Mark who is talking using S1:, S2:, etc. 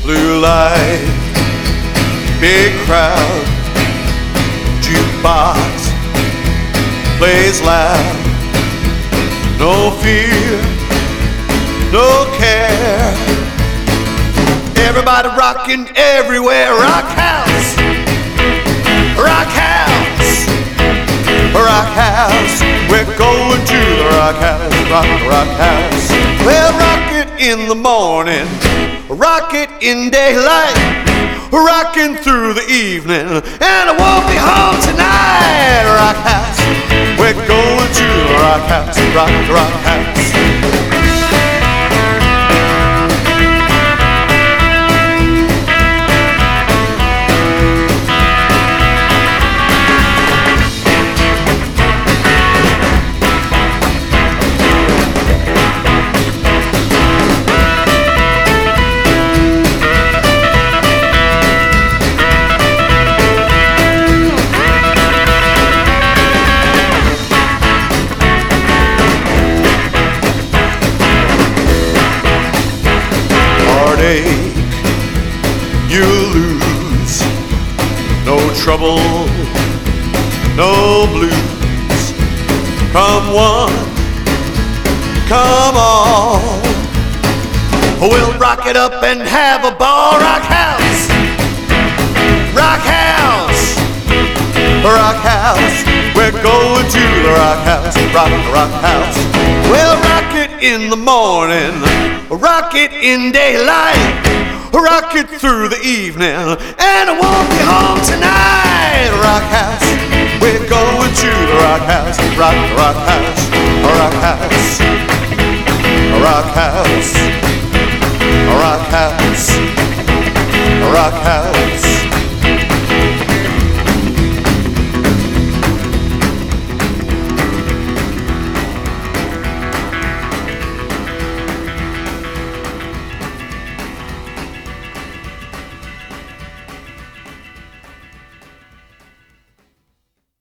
S1: blue light, big crowd, jukebox plays loud. No fear, no care. Everybody rocking everywhere. Rock house, rock house, rock house. We're going to the rock house, rock house. Well, rock it in the morning, rock it in daylight, rocking through the evening, and I won't be home tonight. Rock house, we're going to the rock house, rock house. You lose, no trouble, no blues. Come one, come all, we'll rock it up and have a ball. Rock house, rock house, rock house. We're going to the rock house, rock house. We'll rock it in the morning, rock it in daylight, rock it through the evening, and I won't be home tonight. Rock house, we're going to the rock house, rock house, rock house, rock house, rock house, rock house.